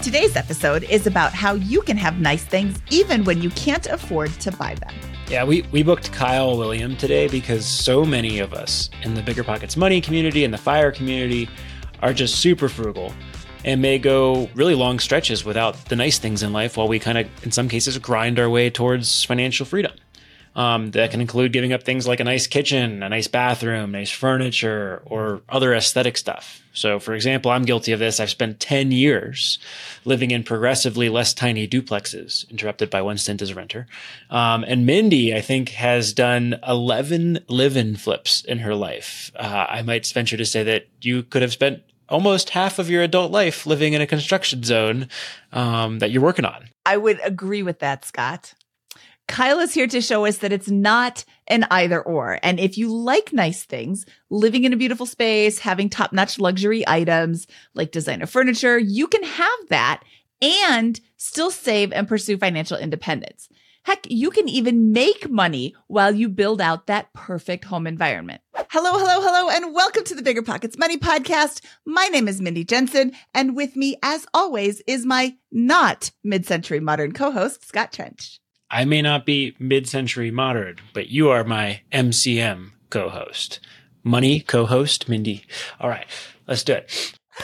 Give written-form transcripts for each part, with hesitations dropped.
Today's episode is about how you can have nice things even when you can't afford to buy them. Yeah, we booked Kyle William today because so many of us in the Bigger Pockets Money community and the FIRE community are just super frugal and may go really long stretches without the nice things in life while we kind of, in some cases, grind our way towards financial freedom. That can include giving up things like a nice kitchen, a nice bathroom, nice furniture, or other aesthetic stuff. So, for example, I'm guilty of this. I've spent 10 years living in progressively less tiny duplexes, interrupted by one stint as a renter. And Mindy, I think, has done 11 live-in flips in her life. I might venture to say that you could have spent almost half of your adult life living in a construction zone that you're working on. I would agree with that, Scott. Kyle is here to show us that it's not an either or. And if you like nice things, living in a beautiful space, having top-notch luxury items like designer furniture, you can have that and still save and pursue financial independence. Heck, you can even make money while you build out that perfect home environment. Hello, and welcome to the Bigger Pockets Money Podcast. My name is Mindy Jensen, and with me, as always, is my not mid-century modern co-host, Scott Trench. I may not be mid-century modern, but you are my MCM co-host. Money co-host, Mindy. All right, let's do it. Oh,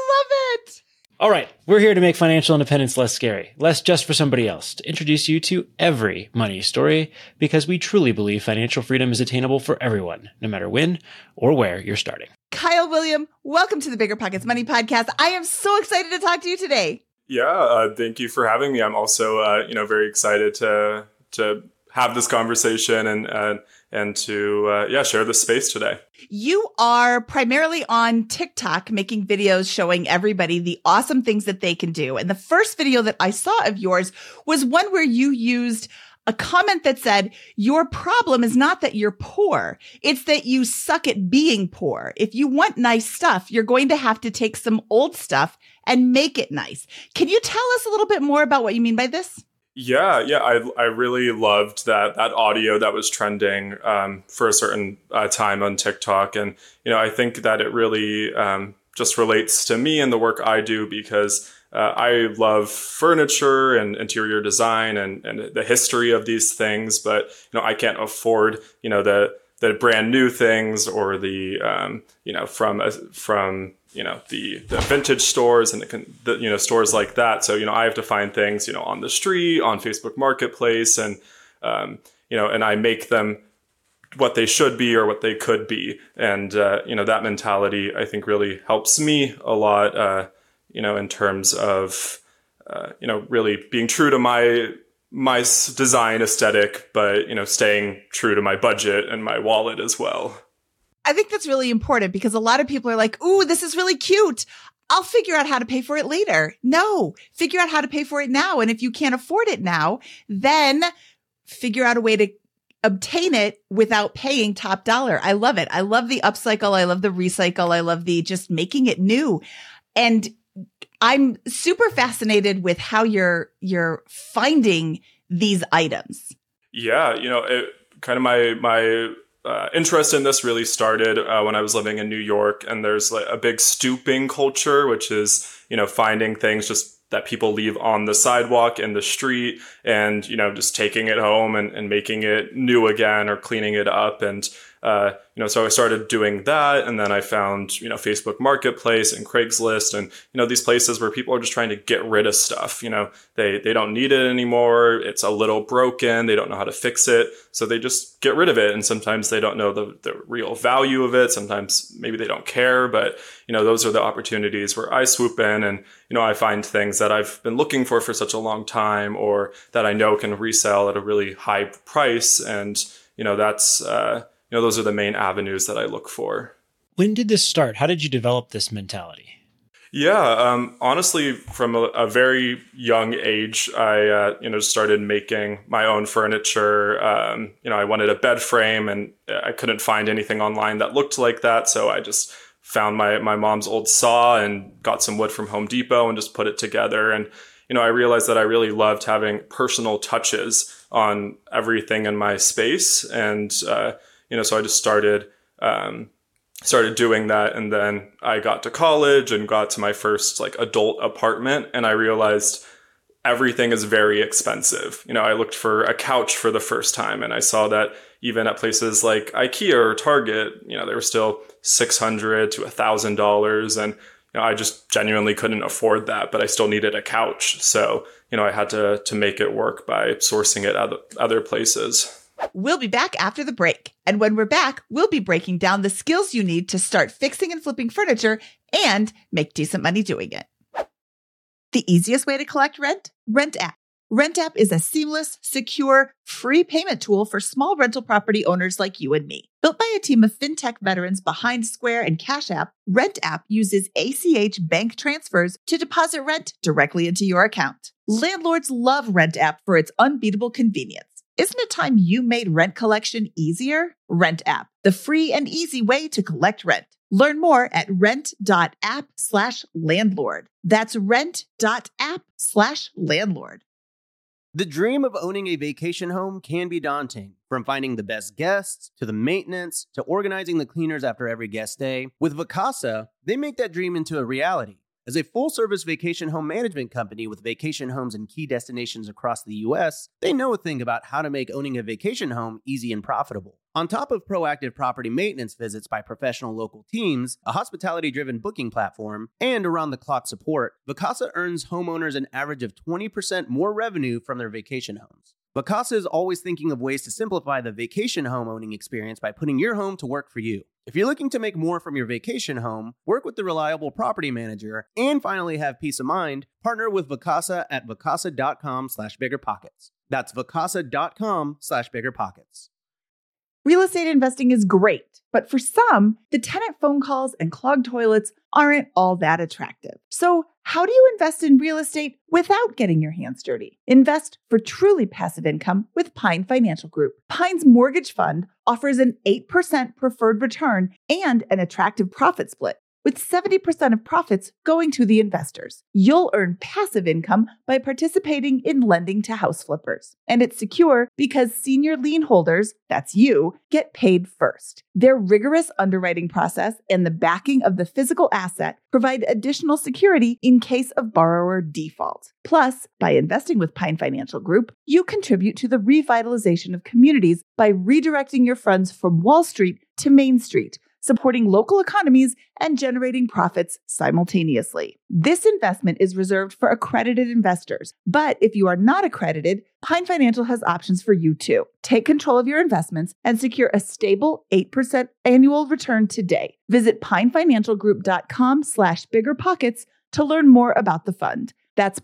I love it. All right, we're here to make financial independence less scary, less just for somebody else, to introduce you to every money story, because we truly believe financial freedom is attainable for everyone, no matter when or where you're starting. Kyle William, welcome to the Bigger Pockets Money Podcast. I am so excited to talk to you today. Yeah, thank you for having me. I'm also, very excited to have this conversation and to share this space today. You are primarily on TikTok making videos showing everybody the awesome things that they can do. And the first video that I saw of yours was one where you used a comment that said, your problem is not that you're poor. It's that you suck at being poor. If you want nice stuff, you're going to have to take some old stuff and make it nice. Can you tell us a little bit more about what you mean by this? Yeah. I really loved that audio that was trending for a certain time on TikTok. And, I think that it really just relates to me and the work I do because I love furniture and interior design and the history of these things, but I can't afford the brand new things or the the vintage stores and the stores like that. So I have to find things on the street, on Facebook Marketplace, and and I make them what they should be or what they could be, and that mentality I think really helps me a lot. In terms of, really being true to my design aesthetic, but, staying true to my budget and my wallet as well. I think that's really important because a lot of people are like, ooh, this is really cute. I'll figure out how to pay for it later. No, figure out how to pay for it now. And if you can't afford it now, then figure out a way to obtain it without paying top dollar. I love it. I love the upcycle. I love the recycle. I love the just making it new. And I'm super fascinated with how you're finding these items. Yeah, kind of my interest in this really started when I was living in New York, and there's like a big stooping culture, which is finding things just that people leave on the sidewalk in the street, and just taking it home and making it new again or cleaning it up. And so I started doing that, and then I found, Facebook Marketplace and Craigslist and, these places where people are just trying to get rid of stuff. They don't need it anymore. It's a little broken. They don't know how to fix it. So they just get rid of it. And sometimes they don't know the real value of it. Sometimes maybe they don't care, but, those are the opportunities where I swoop in and, I find things that I've been looking for such a long time, or that I know can resell at a really high price. And, that's, those are the main avenues that I look for. When did this start? How did you develop this mentality? Yeah, honestly, from a very young age, I started making my own furniture. I wanted a bed frame, and I couldn't find anything online that looked like that, so I just found my mom's old saw and got some wood from Home Depot and just put it together. And I realized that I really loved having personal touches on everything in my space, and so I just started started doing that. And then I got to college and got to my first like adult apartment, and I realized everything is very expensive. I looked for a couch for the first time, and I saw that even at places like IKEA or Target, they were still $600 to $1,000. And I just genuinely couldn't afford that, but I still needed a couch. So, I had to make it work by sourcing it at other places. We'll be back after the break. And when we're back, we'll be breaking down the skills you need to start fixing and flipping furniture and make decent money doing it. The easiest way to collect rent? RentApp. RentApp is a seamless, secure, free payment tool for small rental property owners like you and me. Built by a team of fintech veterans behind Square and Cash App, RentApp uses ACH bank transfers to deposit rent directly into your account. Landlords love RentApp for its unbeatable convenience. Isn't it time you made rent collection easier? RentApp, the free and easy way to collect rent. Learn more at rent.app/landlord. That's rent.app/landlord. The dream of owning a vacation home can be daunting. From finding the best guests, to the maintenance, to organizing the cleaners after every guest stay. With Vacasa, they make that dream into a reality. As a full-service vacation home management company with vacation homes in key destinations across the U.S., they know a thing about how to make owning a vacation home easy and profitable. On top of proactive property maintenance visits by professional local teams, a hospitality-driven booking platform, and around-the-clock support, Vacasa earns homeowners an average of 20% more revenue from their vacation homes. Vacasa is always thinking of ways to simplify the vacation home owning experience by putting your home to work for you. If you're looking to make more from your vacation home, work with the reliable property manager, and finally have peace of mind, partner with Vacasa at vacasa.com/biggerpockets. That's vacasa.com/biggerpockets. Real estate investing is great, but for some, the tenant phone calls and clogged toilets aren't all that attractive. So how do you invest in real estate without getting your hands dirty? Invest for truly passive income with Pine Financial Group. Pine's mortgage fund offers an 8% preferred return and an attractive profit split, with 70% of profits going to the investors. You'll earn passive income by participating in lending to house flippers. And it's secure because senior lien holders, that's you, get paid first. Their rigorous underwriting process and the backing of the physical asset provide additional security in case of borrower default. Plus, by investing with Pine Financial Group, you contribute to the revitalization of communities by redirecting your funds from Wall Street to Main Street, supporting local economies and generating profits simultaneously. This investment is reserved for accredited investors, but if you are not accredited, Pine Financial has options for you too. Take control of your investments and secure a stable 8% annual return today. Visit pinefinancialgroup.com/biggerpockets to learn more about the fund. That's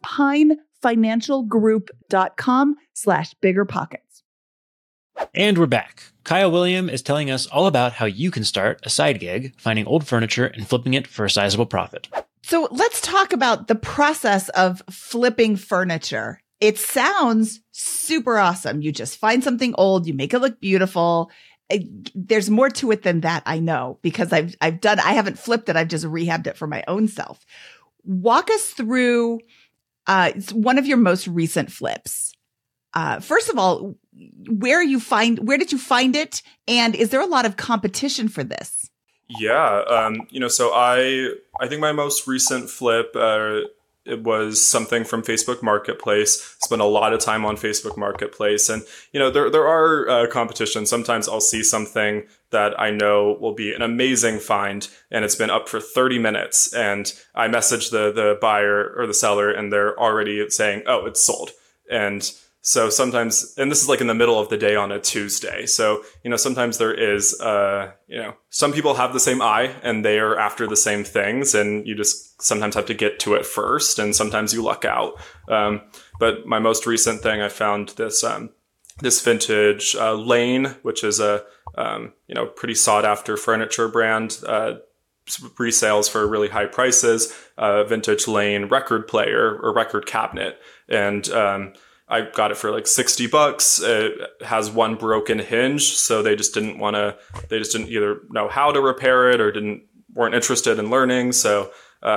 pinefinancialgroup.com/biggerpockets. And we're back. Kyle William is telling us all about how you can start a side gig, finding old furniture and flipping it for a sizable profit. So let's talk about the process of flipping furniture. It sounds super awesome. You just find something old, you make it look beautiful. There's more to it than that, I know, because I haven't flipped it. I've just rehabbed it for my own self. Walk us through one of your most recent flips. First of all, where did you find it? And is there a lot of competition for this? Yeah. So I think my most recent flip, it was something from Facebook Marketplace. Spent a lot of time on Facebook Marketplace, and there are competitions. Sometimes I'll see something that I know will be an amazing find, and it's been up for 30 minutes, and I message the buyer or the seller, and they're already saying, "Oh, it's sold." And so sometimes, and this is like in the middle of the day on a Tuesday. So, sometimes there is, some people have the same eye and they are after the same things, and you just sometimes have to get to it first, and sometimes you luck out. But my most recent thing, I found this vintage Lane, which is a, pretty sought after furniture brand, resales for really high prices, vintage Lane record player or record cabinet. And, I got it for like $60. It has one broken hinge, so they just didn't either know how to repair it or weren't interested in learning. So,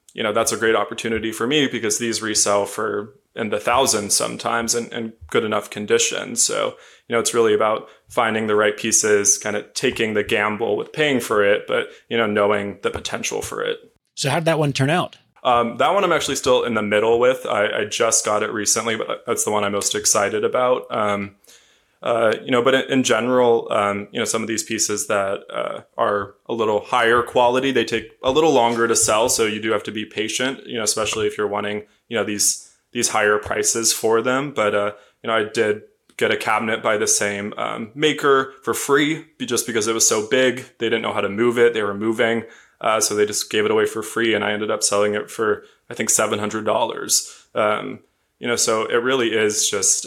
that's a great opportunity for me because these resell for in the thousands sometimes in good enough condition. So, it's really about finding the right pieces, kind of taking the gamble with paying for it, but, knowing the potential for it. So how did that one turn out? That one I'm actually still in the middle with. I just got it recently, but that's the one I'm most excited about. But in general, some of these pieces that are a little higher quality, they take a little longer to sell. So you do have to be patient, especially if you're wanting, these higher prices for them. But, I did get a cabinet by the same maker for free just because it was so big. They didn't know how to move it. They were moving. So they just gave it away for free. And I ended up selling it for, I think, $700. So it really is just,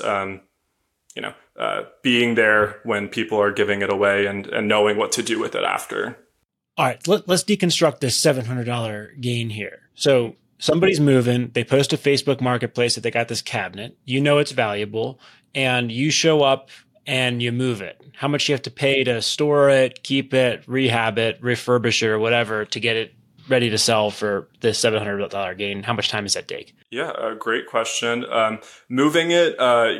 being there when people are giving it away and knowing what to do with it after. All right, let's deconstruct this $700 gain here. So somebody's moving, they post a Facebook marketplace that they got this cabinet, it's valuable, and you show up and you move it. How much you have to pay to store it, keep it, rehab it, refurbish it, or whatever to get it ready to sell for this $700 gain? How much time does that take? Yeah, a great question. Moving it,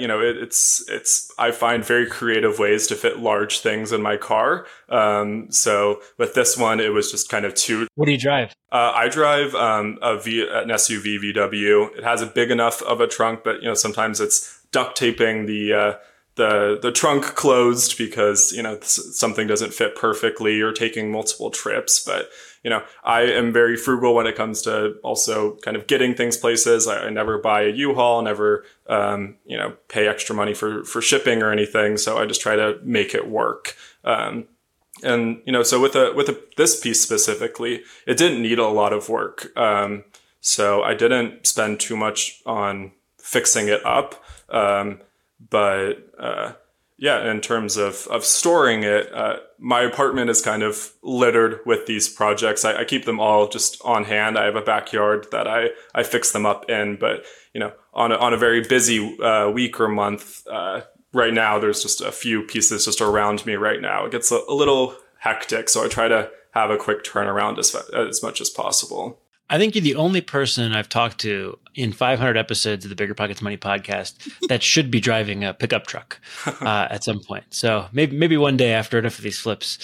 I find very creative ways to fit large things in my car. So with this one, it was just kind of two. What do you drive? I drive an SUV VW. It has a big enough of a trunk, but sometimes it's duct taping the trunk closed because something doesn't fit perfectly, or taking multiple trips. But I am very frugal when it comes to also kind of getting things places. I never buy a U-Haul, never, pay extra money for shipping or anything. So I just try to make it work. So with this piece specifically, it didn't need a lot of work. So I didn't spend too much on fixing it up. In terms of storing it, my apartment is kind of littered with these projects. I keep them all just on hand. I have a backyard that I fix them up in, but on a very busy week or month, right now there's just a few pieces just around me right now. It gets a little hectic, so I try to have a quick turnaround as much as possible. I think you're the only person I've talked to in 500 episodes of the Bigger Pockets Money podcast that should be driving a pickup truck at some point. So maybe one day after enough of these flips.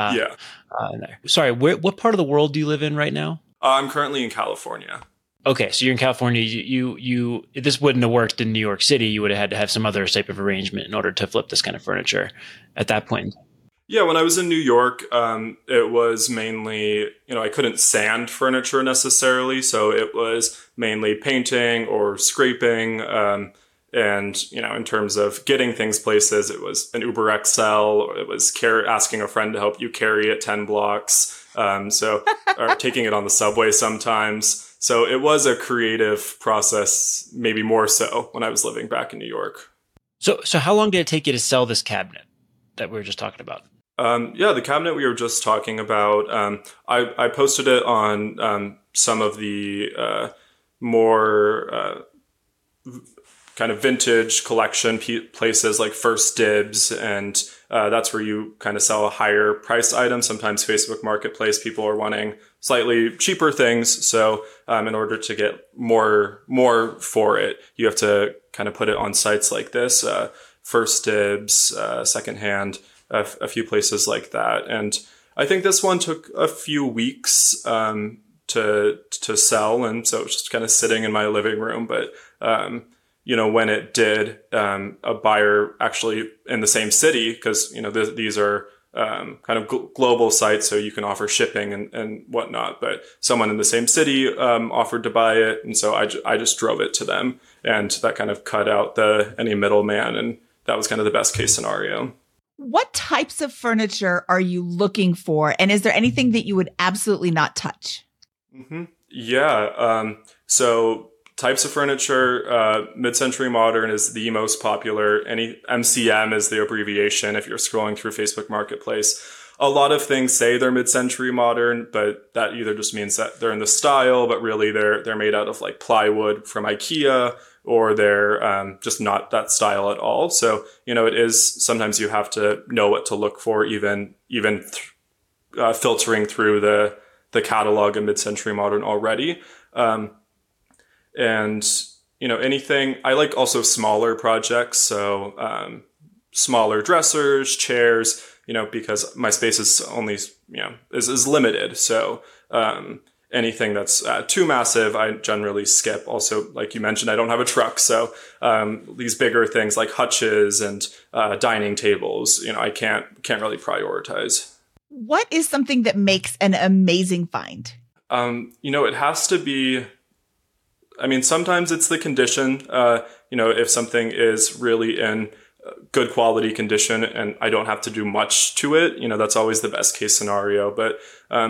Sorry, what part of the world do you live in right now? I'm currently in California. Okay, so you're in California. You this wouldn't have worked in New York City. You would have had to have some other type of arrangement in order to flip this kind of furniture at that point. Yeah, when I was in New York, it was mainly, I couldn't sand furniture necessarily. So it was mainly painting or scraping. And, in terms of getting things places, it was an Uber XL, or it was asking a friend to help you carry it 10 blocks. Or taking it on the subway sometimes. So it was a creative process, maybe more so when I was living back in New York. So how long did it take you to sell this cabinet that we were just talking about? The cabinet we were just talking about, I posted it on some of the more kind of vintage collection places like First Dibs, and that's where you kind of sell a higher priced item. Sometimes Facebook Marketplace, people are wanting slightly cheaper things. So in order to get more for it, you have to kind of put it on sites like this, First Dibs, Secondhand, a few places like that. And I think this one took a few weeks to sell. And so it was just kind of sitting in my living room. But, when it did, a buyer actually in the same city, because, these are kind of global sites, so you can offer shipping and whatnot. But someone in the same city offered to buy it. And so I just drove it to them. And that kind of cut out any middleman. And that was kind of the best case scenario. What types of furniture are you looking for? And is there anything that you would absolutely not touch? Mm-hmm. Yeah. So types of furniture, mid-century modern is the most popular. Any MCM is the abbreviation if you're scrolling through Facebook Marketplace. A lot of things say they're mid-century modern, but that either just means that they're in the style, but really they're made out of like plywood from IKEA, or they're just not that style at all. So, it is sometimes you have to know what to look for, even filtering through the catalog of mid-century modern already. And, anything, I like also smaller projects. So, smaller dressers, chairs, because my space is only, is limited. So, anything that's too massive, I generally skip. Also, like you mentioned, I don't have a truck. So, these bigger things like hutches and, dining tables, I can't really prioritize. What is something that makes an amazing find? It has to be, sometimes it's the condition. If something is really in good quality condition and I don't have to do much to it, that's always the best case scenario. But,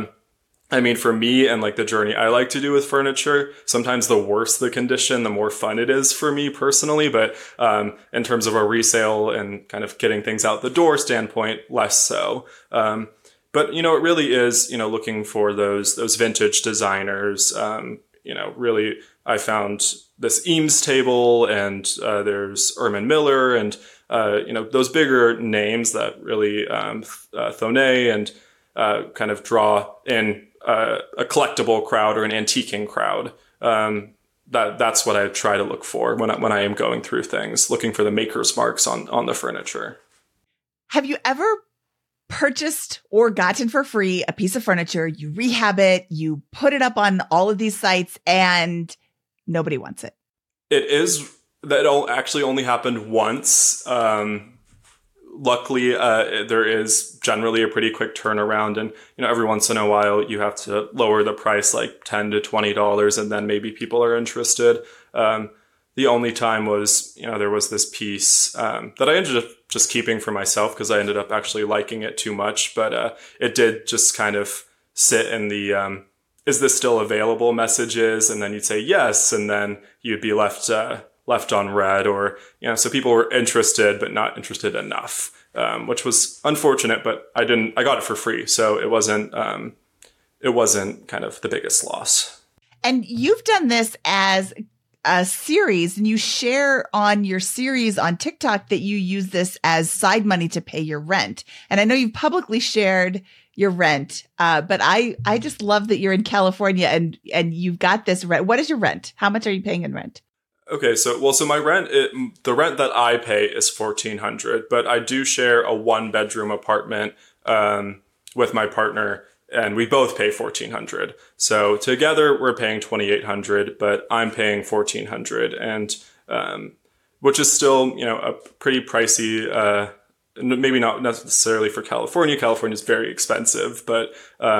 for me and like the journey I like to do with furniture, sometimes the worse the condition, the more fun it is for me personally. But, in terms of a resale and kind of getting things out the door standpoint, less so. But, it really is, looking for those vintage designers. Really, I found this Eames table and there's Erman Miller and, those bigger names that really Thonet and kind of draw in a collectible crowd or an antiquing crowd. That's what I try to look for when I am going through things, looking for the maker's marks on the furniture. Have you ever purchased or gotten for free a piece of furniture, you rehab it, you put it up on all of these sites, and nobody wants it? That actually only happened once. Luckily, there is generally a pretty quick turnaround, and every once in a while you have to lower the price like $10 to $20, and then maybe people are interested. The only time was, there was this piece that I ended up just keeping for myself because I ended up actually liking it too much. But it did just kind of sit in the "is this still available?" messages, and then you'd say yes, and then you'd be left on red, or so people were interested but not interested enough, which was unfortunate. But I got it for free, so it wasn't kind of the biggest loss. And you've done this as a series, and you share on your series on TikTok that you use this as side money to pay your rent. And I know you've publicly shared your rent, but I just love that you're in California and you've got this rent. What is your rent? How much are you paying in rent? Okay, so my rent, the rent that I pay is $1,400, but I do share a 1-bedroom apartment with my partner, and we both pay $1,400. So together we're paying $2,800, but I'm paying $1,400, and which is still a pretty pricey. Maybe not necessarily for California. California is very expensive, but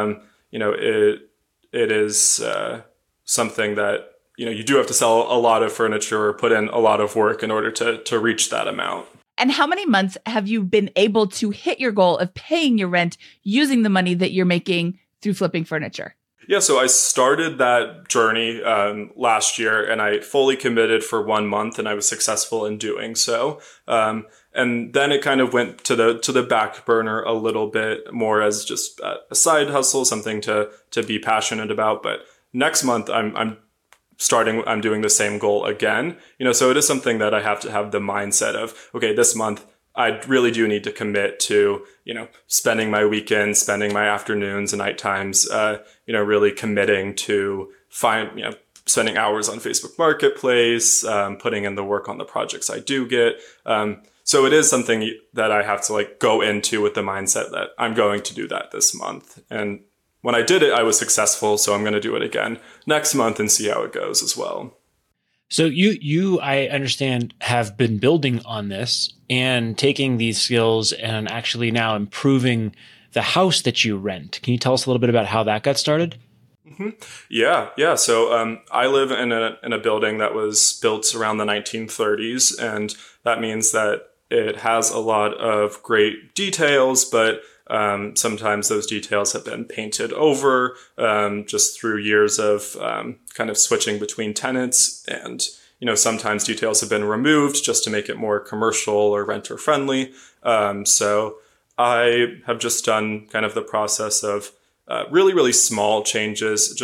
it is something that you do have to sell a lot of furniture or put in a lot of work in order to reach that amount. And how many months have you been able to hit your goal of paying your rent using the money that you're making through flipping furniture? Yeah, so I started that journey last year, and I fully committed for 1 month, and I was successful in doing so. And then it kind of went to the back burner a little bit more as just a side hustle, something to be passionate about. But next month, I'm doing the same goal again. So it is something that I have to have the mindset of, okay, this month I really do need to commit to, spending my weekends, spending my afternoons and night times, really committing to spending hours on Facebook Marketplace, putting in the work on the projects I do get. So it is something that I have to go into with the mindset that I'm going to do that this month. And when I did it, I was successful. So I'm going to do it again next month and see how it goes as well. So you, I understand, have been building on this and taking these skills and actually now improving the house that you rent. Can you tell us a little bit about how that got started? Mm-hmm. Yeah. So I live in a building that was built around the 1930s, and that means that it has a lot of great details, but sometimes those details have been painted over just through years of kind of switching between tenants. And, sometimes details have been removed just to make it more commercial or renter friendly. So I have just done kind of the process of really, really small changes, just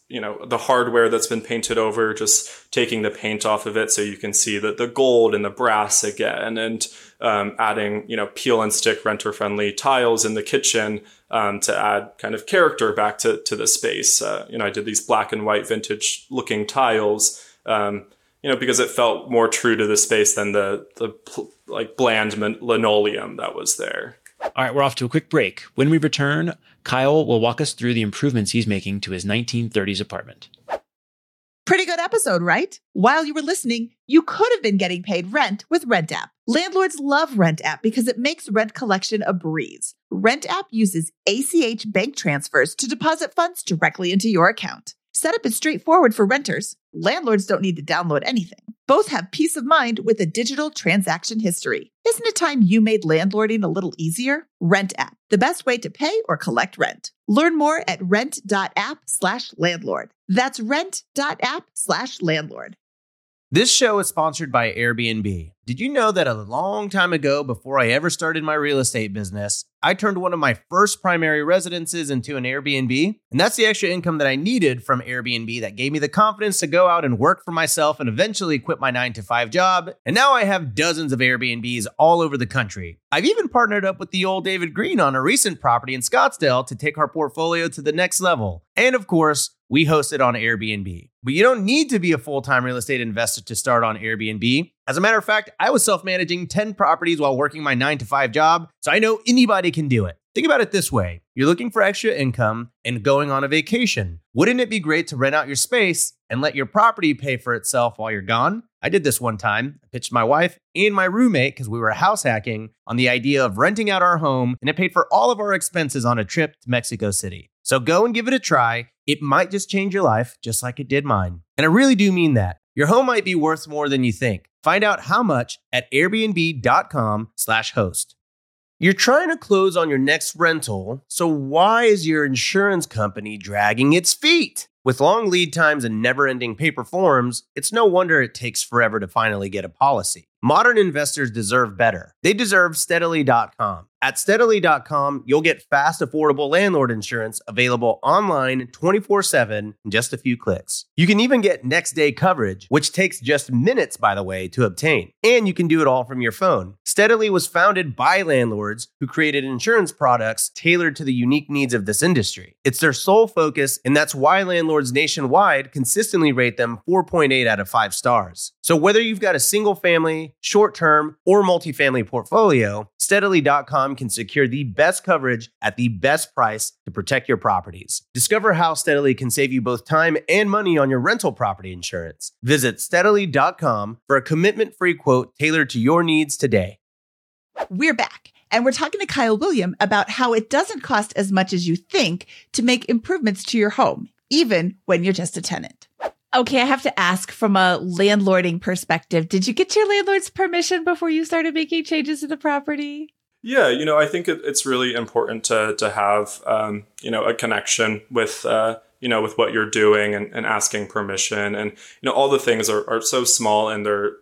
the hardware that's been painted over, just taking the paint off of it so you can see the gold and the brass again, and adding, peel and stick renter friendly tiles in the kitchen to add kind of character back to the space. I did these black and white vintage looking tiles, because it felt more true to the space than the like bland linoleum that was there. All right, we're off to a quick break. When we return, Kyle will walk us through the improvements he's making to his 1930s apartment. Pretty good episode, right? While you were listening, you could have been getting paid rent with RentApp. Landlords love RentApp because it makes rent collection a breeze. RentApp uses ACH bank transfers to deposit funds directly into your account. Setup is straightforward for renters. Landlords don't need to download anything. Both have peace of mind with a digital transaction history. Isn't it time you made landlording a little easier? RentApp, the best way to pay or collect rent. Learn more at rent.app/landlord. That's rent.app/landlord. This show is sponsored by Airbnb. Did you know that a long time ago, before I ever started my real estate business, I turned one of my first primary residences into an Airbnb? And that's the extra income that I needed from Airbnb that gave me the confidence to go out and work for myself and eventually quit my 9-to-5 job. And now I have dozens of Airbnbs all over the country. I've even partnered up with the old David Green on a recent property in Scottsdale to take our portfolio to the next level. And of course, we host it on Airbnb. But you don't need to be a full-time real estate investor to start on Airbnb. As a matter of fact, I was self-managing 10 properties while working my 9-to-5 job, so I know anybody can do it. Think about it this way. You're looking for extra income and going on a vacation. Wouldn't it be great to rent out your space and let your property pay for itself while you're gone? I did this one time. I pitched my wife and my roommate, because we were house hacking, on the idea of renting out our home, and it paid for all of our expenses on a trip to Mexico City. So go and give it a try. It might just change your life, just like it did mine. And I really do mean that. Your home might be worth more than you think. Find out how much at airbnb.com/host. You're trying to close on your next rental, so why is your insurance company dragging its feet? With long lead times and never-ending paper forms, it's no wonder it takes forever to finally get a policy. Modern investors deserve better. They deserve Steadily.com. At Steadily.com, you'll get fast, affordable landlord insurance available online 24/7 in just a few clicks. You can even get next-day coverage, which takes just minutes, by the way, to obtain. And you can do it all from your phone. Steadily was founded by landlords who created insurance products tailored to the unique needs of this industry. It's their sole focus, and that's why landlords nationwide consistently rate them 4.8 out of 5 stars. So whether you've got a single-family, short-term, or multifamily portfolio, Steadily.com can secure the best coverage at the best price to protect your properties. Discover how Steadily can save you both time and money on your rental property insurance. Visit Steadily.com for a commitment-free quote tailored to your needs today. We're back, and we're talking to Kyle William about how it doesn't cost as much as you think to make improvements to your home, even when you're just a tenant. Okay, I have to ask, from a landlording perspective, did you get your landlord's permission before you started making changes to the property? Yeah, I think it's really important to have, a connection with, with what you're doing and asking permission. And, all the things are so small, and they're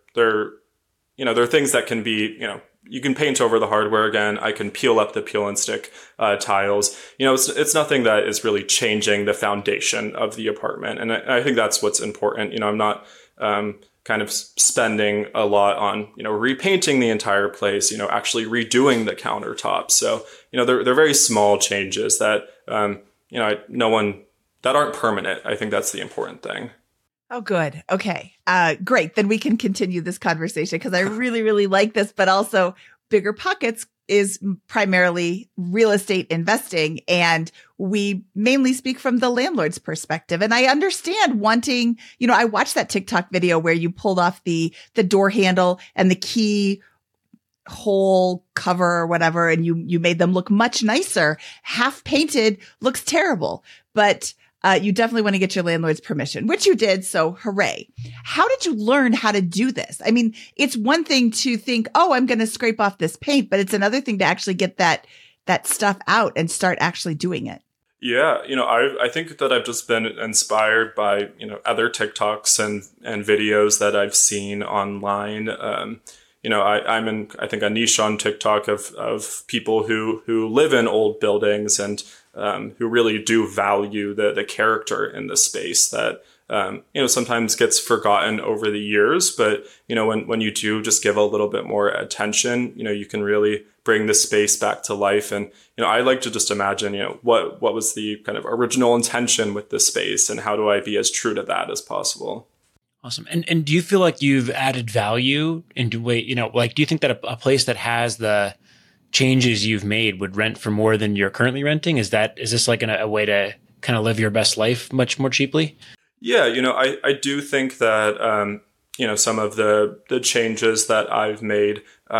things that can be, you can paint over the hardware again. I can peel up the peel and stick tiles. It's nothing that is really changing the foundation of the apartment. And I think that's what's important. I'm not kind of spending a lot on, repainting the entire place, actually redoing the countertops. So, they're very small changes that, that aren't permanent. I think that's the important thing. Oh, good. Okay. Great. Then we can continue this conversation, because I really, really like this, but also Bigger Pockets is primarily real estate investing, and we mainly speak from the landlord's perspective. And I understand wanting, I watched that TikTok video where you pulled off the door handle and the key hole cover or whatever, and you made them look much nicer. Half painted looks terrible, but you definitely want to get your landlord's permission, which you did. So hooray. How did you learn how to do this? I mean, it's one thing to think, oh, I'm going to scrape off this paint, but it's another thing to actually get that stuff out and start actually doing it. Yeah. I think that I've just been inspired by, other TikToks and videos that I've seen online. I'm in, I think, a niche on TikTok of people who live in old buildings and who really do value the character in the space that, sometimes gets forgotten over the years. But, when you do just give a little bit more attention, you can really bring the space back to life. And, I like to just imagine, what was the kind of original intention with the space, and how do I be as true to that as possible? Awesome. And do you feel like you've added value into do you think that a place that has the changes you've made would rent for more than you're currently renting? Is this like a way to kind of live your best life much more cheaply? Yeah, I do think that, some of the changes that I've made,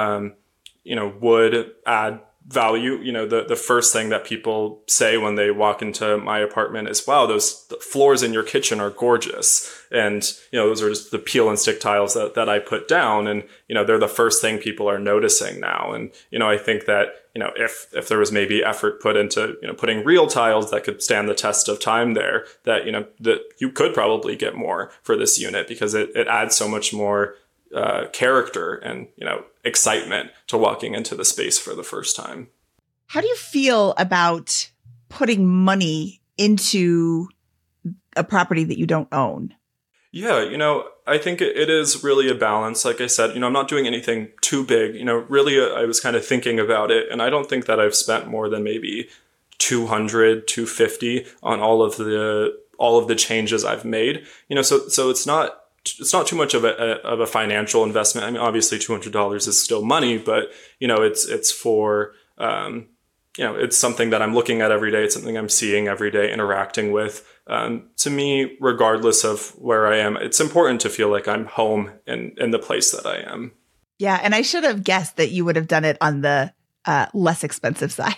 would add value. The first thing that people say when they walk into my apartment is, wow, those floors in your kitchen are gorgeous. And, those are just the peel and stick tiles that I put down. And, they're the first thing people are noticing now. And, I think that, if there was maybe effort put into, putting real tiles that could stand the test of time there, that, that you could probably get more for this unit, because it adds so much more character and, excitement to walking into the space for the first time. How do you feel about putting money into a property that you don't own? Yeah, I think it is really a balance. Like I said, I'm not doing anything too big. Really, I was kind of thinking about it, and I don't think that I've spent more than maybe 200, 250 on all of the changes I've made. So it's not too much of a financial investment. I mean, obviously $200 is still money, but it's for it's something that I'm looking at every day. It's something I'm seeing every day, interacting with. To me, regardless of where I am, it's important to feel like I'm home in the place that I am. Yeah, and I should have guessed that you would have done it on the less expensive side.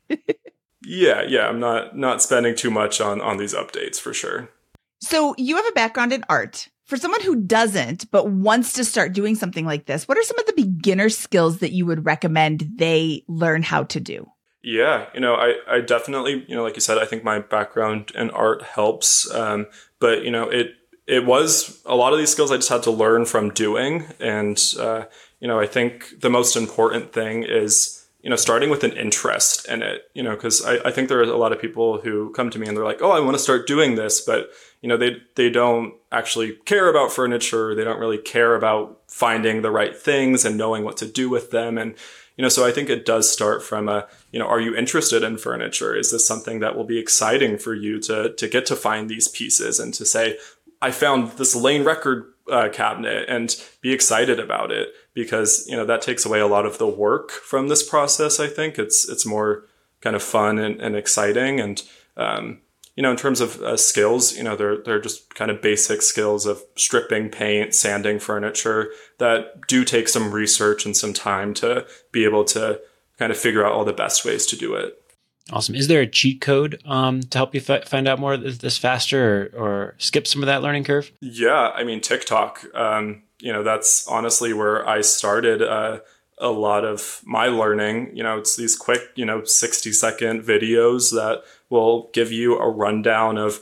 Yeah, I'm not spending too much on these updates for sure. So you have a background in art. For someone who doesn't, but wants to start doing something like this, what are some of the beginner skills that you would recommend they learn how to do? Yeah, I definitely, like you said, I think my background in art helps. But, it was a lot of these skills I just had to learn from doing. And, I think the most important thing is, starting with an interest in it, because I think there are a lot of people who come to me and they're like, oh, I want to start doing this. But, they don't actually care about furniture. They don't really care about finding the right things and knowing what to do with them. And, so I think it does start from are you interested in furniture? Is this something that will be exciting for you to get to find these pieces and to say, I found this Lane record cabinet, and be excited about it, because, that takes away a lot of the work from this process. I think it's more kind of fun and exciting. And, in terms of skills, they're just kind of basic skills of stripping paint, sanding furniture that do take some research and some time to be able to kind of figure out all the best ways to do it. Awesome. Is there a cheat code to help you find out more of this faster or skip some of that learning curve? Yeah, I mean, TikTok, that's honestly where I started a lot of my learning. It's these quick, 60-second videos that will give you a rundown of,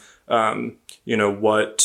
what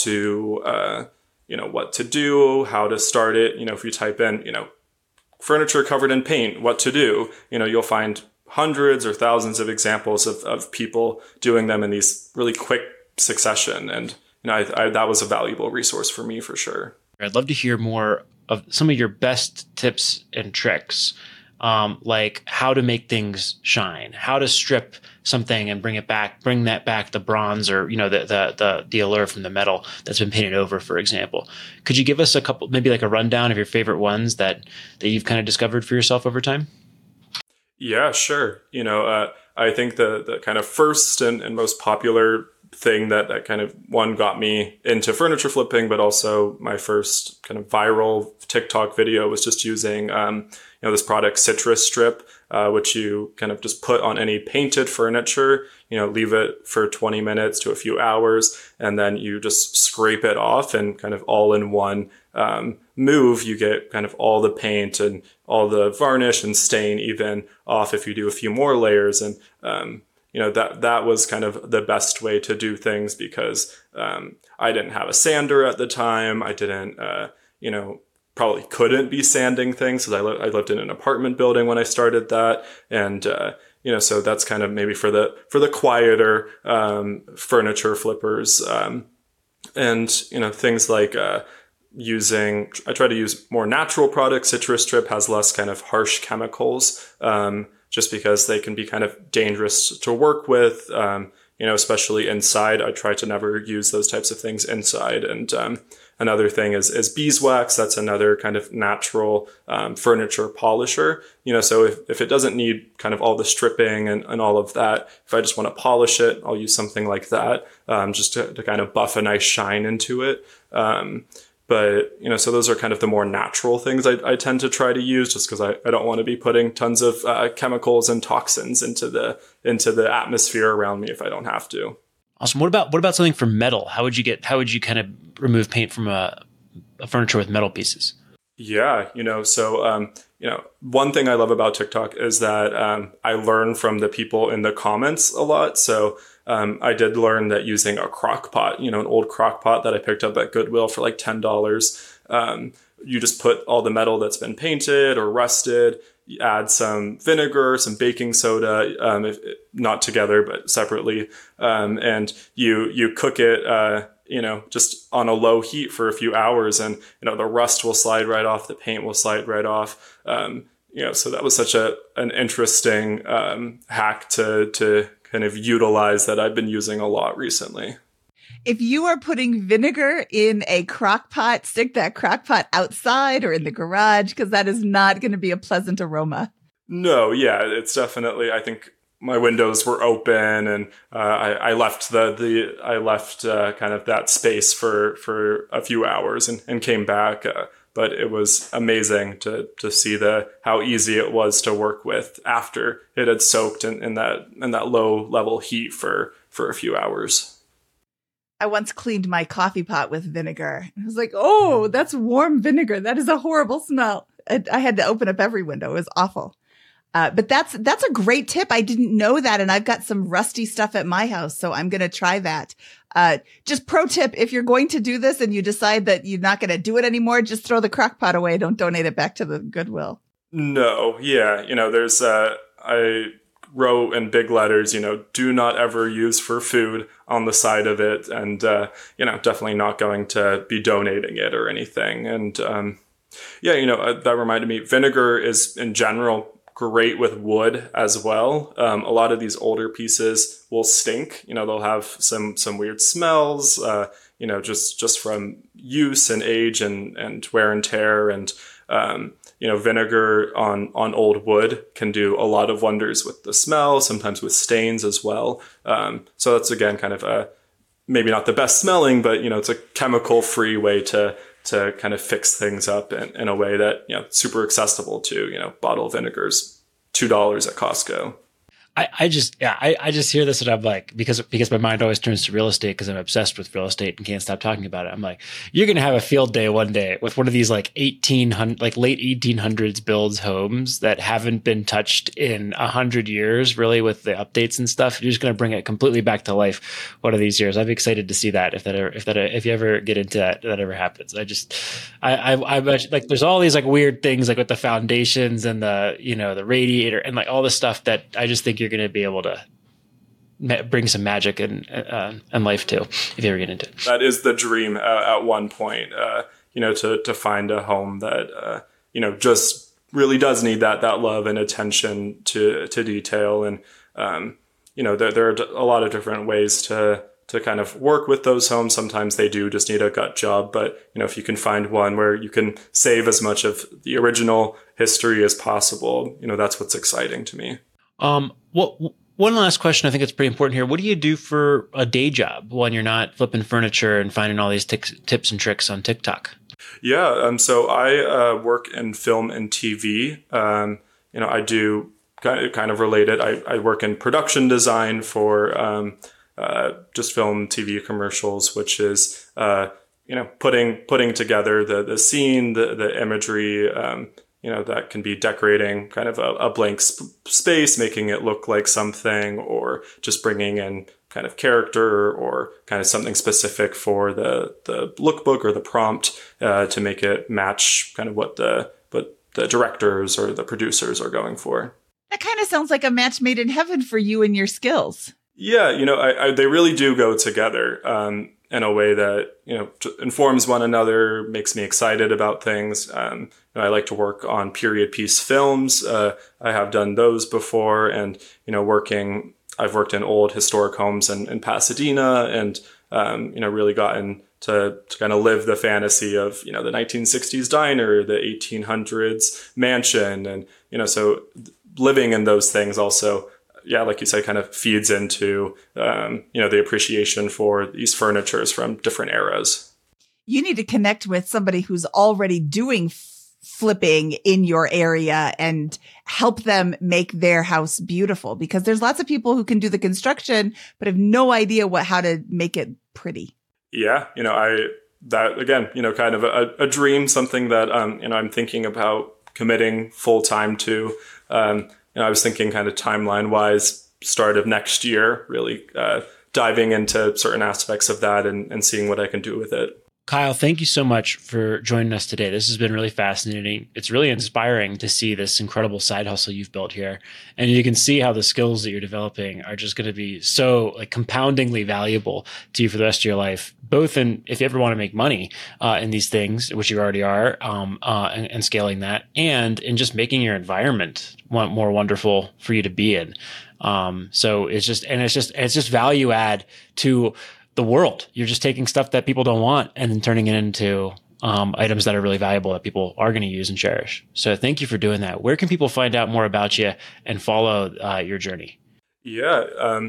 to do, how to start it. If you type in, furniture covered in paint, what to do, you'll find hundreds or thousands of examples of people doing them in these really quick succession. And, that was a valuable resource for me for sure. I'd love to hear more of some of your best tips and tricks, like how to make things shine, how to strip something and bring that back, the bronze or, the allure from the metal that's been painted over, for example. Could you give us a couple, maybe like a rundown of your favorite ones that you've kind of discovered for yourself over time? Yeah, sure. I think the kind of first and most popular thing that kind of one got me into furniture flipping, but also my first kind of viral TikTok video was just using, this product Citrus Strip, which you kind of just put on any painted furniture, leave it for 20 minutes to a few hours, and then you just scrape it off, and kind of all in one move, you get kind of all the paint and all the varnish and stain even off if you do a few more layers. And, that was kind of the best way to do things, because I didn't have a sander at the time. I didn't, probably couldn't be sanding things because I lived in an apartment building when I started that. And, So that's kind of maybe for the quieter furniture flippers, and things like I try to use more natural products. Citrus Strip has less kind of harsh chemicals, just because they can be kind of dangerous to work with, especially inside. I try to never use those types of things inside. And another thing is beeswax. That's another kind of natural furniture polisher. So if it doesn't need kind of all the stripping and all of that, if I just want to polish it, I'll use something like that, just to kind of buff a nice shine into it. But, so those are kind of the more natural things I tend to try to use, just because I don't want to be putting tons of chemicals and toxins into the atmosphere around me if I don't have to. Awesome. What about something from metal? How would you kind of remove paint from a furniture with metal pieces? Yeah, so one thing I love about TikTok is that I learn from the people in the comments a lot. So I did learn that using a crock pot, an old crock pot that I picked up at Goodwill for like $10, you just put all the metal that's been painted or rusted, you add some vinegar, some baking soda, if not together, but separately. And you cook it, just on a low heat for a few hours, and, the rust will slide right off, the paint will slide right off. So that was such an interesting hack to kind of utilize that I've been using a lot recently. If you are putting vinegar in a crock pot, stick that crock pot outside or in the garage, because that is not going to be a pleasant aroma. No, yeah, it's definitely, I think my windows were open, and I left kind of that space for a few hours and came back. But it was amazing to see how easy it was to work with after it had soaked in that low level heat for a few hours. I once cleaned my coffee pot with vinegar. I was like, oh, that's warm vinegar. That is a horrible smell. I had to open up every window. It was awful. But that's a great tip. I didn't know that. And I've got some rusty stuff at my house, so I'm going to try that. Just pro tip, if you're going to do this and you decide that you're not going to do it anymore, just throw the crock pot away. Don't donate it back to the Goodwill. No. Yeah. There's, I wrote in big letters, do not ever use for food on the side of it. And, definitely not going to be donating it or anything. And, that reminded me, vinegar is in general great with wood as well. A lot of these older pieces will stink. They'll have some weird smells, just from use and age and wear and tear. And, vinegar on old wood can do a lot of wonders with the smell, sometimes with stains as well. So that's, again, kind of maybe not the best smelling, but, it's a chemical free way to kind of fix things up in a way that, super accessible to, bottle of vinegars, $2 at Costco. I just hear this and I'm like, because my mind always turns to real estate because I'm obsessed with real estate and can't stop talking about it. I'm like, you're going to have a field day one day with one of these late 1800s builds homes that haven't been touched in 100 years, really, with the updates and stuff. You're just going to bring it completely back to life one of these years. I'm excited to see that if you ever get into that ever happens. I like, there's all these like weird things like with the foundations and the radiator and like all the stuff that I just think you're going to be able to bring some magic and life to if you ever get into it. That is the dream at one point, to find a home that, just really does need that love and attention to detail. And, there are a lot of different ways to kind of work with those homes. Sometimes they do just need a gut job, but, if you can find one where you can save as much of the original history as possible, that's what's exciting to me. One last question. I think it's pretty important here. What do you do for a day job when you're not flipping furniture and finding all these tips and tricks on TikTok? Yeah. So I work in film and TV. I do kind of related. I work in production design for just film, TV commercials, which is putting together the scene, the imagery. That can be decorating kind of a blank space, making it look like something, or just bringing in kind of character or kind of something specific for the lookbook or the prompt to make it match kind of what the directors or the producers are going for. That kind of sounds like a match made in heaven for you and your skills. Yeah, they really do go together in a way that, informs one another, makes me excited about things. I like to work on period piece films. I have done those before, and, I've worked in old historic homes in Pasadena, and, really gotten to kind of live the fantasy of, the 1960s diner, the 1800s mansion. And, so living in those things also, like you said, kind of feeds into, the appreciation for these furnitures from different eras. You need to connect with somebody who's already doing flipping in your area and help them make their house beautiful, because there's lots of people who can do the construction, but have no idea how to make it pretty. Yeah. That again, kind of a dream, something that, I'm thinking about committing full time to. I was thinking kind of timeline wise, start of next year, really diving into certain aspects of that and seeing what I can do with it. Kyle, thank you so much for joining us today. This has been really fascinating. It's really inspiring to see this incredible side hustle you've built here. And you can see how the skills that you're developing are just going to be so compoundingly valuable to you for the rest of your life, both in if you ever want to make money in these things, which you already are, and scaling that, and in just making your environment more wonderful for you to be in. So it's just value add to the world. You're just taking stuff that people don't want and then turning it into items that are really valuable that people are going to use and cherish. So thank you for doing that. Where can people find out more about you and follow your journey? Yeah.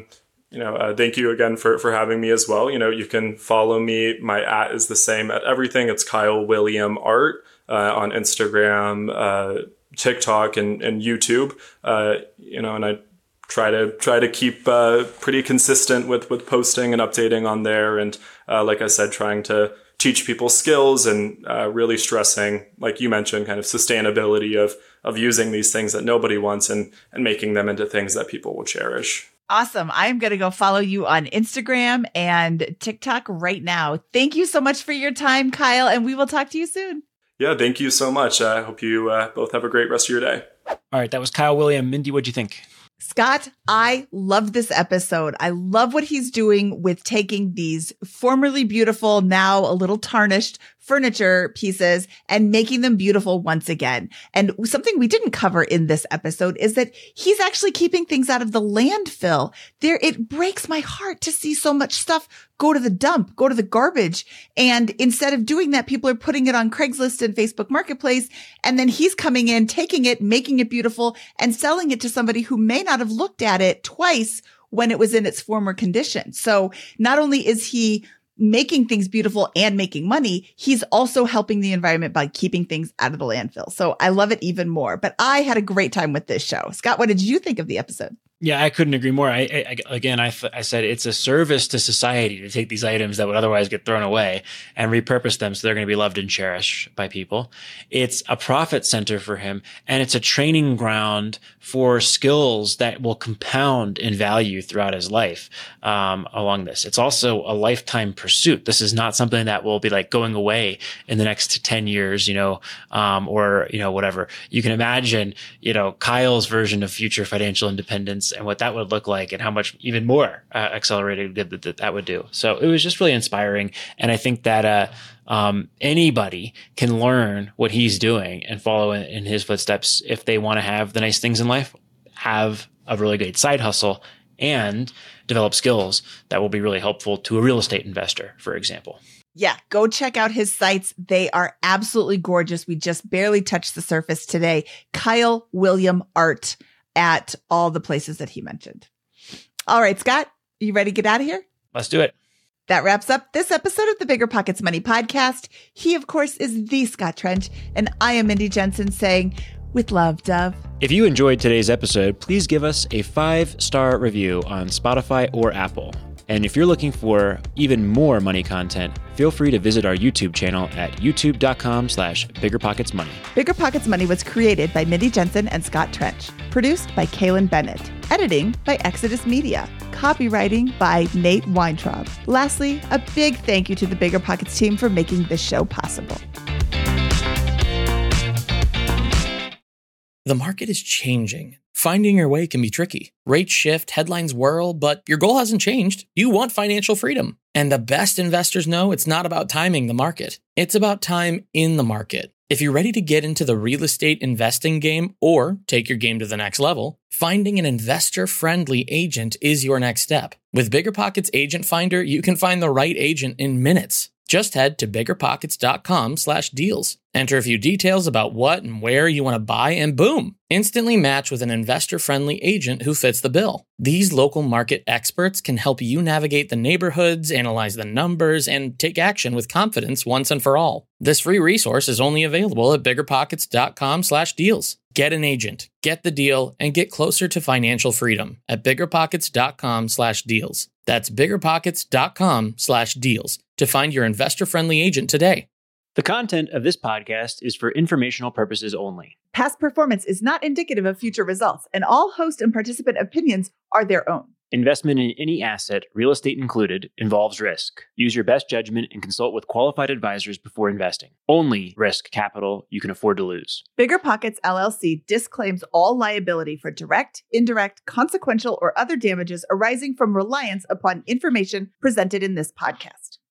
Thank you again for having me as well. You can follow me. My @ is the same at everything. It's Kyle William Art on Instagram, TikTok, and YouTube. And I try to keep pretty consistent with posting and updating on there. And like I said, trying to teach people skills and really stressing, like you mentioned, kind of sustainability of using these things that nobody wants and making them into things that people will cherish. Awesome. I'm going to go follow you on Instagram and TikTok right now. Thank you so much for your time, Kyle, and we will talk to you soon. Yeah, thank you so much. I hope you both have a great rest of your day. All right, that was Kyle William. Mindy, what'd you think? Scott, I love this episode. I love what he's doing with taking these formerly beautiful, now a little tarnished furniture pieces and making them beautiful once again. And something we didn't cover in this episode is that he's actually keeping things out of the landfill. It breaks my heart to see so much stuff go to the dump, go to the garbage. And instead of doing that, people are putting it on Craigslist and Facebook Marketplace. And then he's coming in, taking it, making it beautiful, and selling it to somebody who may not have looked at it twice when it was in its former condition. So not only is he making things beautiful and making money, he's also helping the environment by keeping things out of the landfill. So I love it even more. But I had a great time with this show. Scott, what did you think of the episode? Yeah, I couldn't agree more. I said it's a service to society to take these items that would otherwise get thrown away and repurpose them so they're going to be loved and cherished by people. It's a profit center for him, and it's a training ground for skills that will compound in value throughout his life along this. It's also a lifetime pursuit. This is not something that will be going away in the next 10 years, or whatever. You can imagine, Kyle's version of future financial independence and what that would look like and how much even more accelerated that would do. So it was just really inspiring. And I think that anybody can learn what he's doing and follow in his footsteps if they want to have the nice things in life, have a really great side hustle, and develop skills that will be really helpful to a real estate investor, for example. Yeah, go check out his sites. They are absolutely gorgeous. We just barely touched the surface today. Kyle William Art at all the places that he mentioned. All right, Scott, are you ready to get out of here? Let's do it. That wraps up this episode of the Bigger Pockets Money Podcast. He, of course, is the Scott Trench, and I am Mindy Jensen saying, with love, Dove. If you enjoyed today's episode, please give us a 5-star review on Spotify or Apple. And if you're looking for even more money content, feel free to visit our YouTube channel at youtube.com/biggerpocketsmoney. Bigger Pockets Money was created by Mindy Jensen and Scott Trench. Produced by Kaylin Bennett. Editing by Exodus Media. Copywriting by Nate Weintraub. Lastly, a big thank you to the Bigger Pockets team for making this show possible. The market is changing Finding your way can be tricky. Rates shift, headlines whirl, but your goal hasn't changed. You want financial freedom. And the best investors know it's not about timing the market. It's about time in the market. If you're ready to get into the real estate investing game or take your game to the next level, finding an investor-friendly agent is your next step. With BiggerPockets Agent Finder, you can find the right agent in minutes. Just head to biggerpockets.com/deals. Enter a few details about what and where you want to buy, and boom, instantly match with an investor-friendly agent who fits the bill. These local market experts can help you navigate the neighborhoods, analyze the numbers, and take action with confidence once and for all. This free resource is only available at biggerpockets.com/deals. Get an agent, get the deal, and get closer to financial freedom at biggerpockets.com/deals. That's biggerpockets.com/deals to find your investor-friendly agent today. The content of this podcast is for informational purposes only. Past performance is not indicative of future results, and all host and participant opinions are their own. Investment in any asset, real estate included, involves risk. Use your best judgment and consult with qualified advisors before investing. Only risk capital you can afford to lose. BiggerPockets LLC disclaims all liability for direct, indirect, consequential, or other damages arising from reliance upon information presented in this podcast.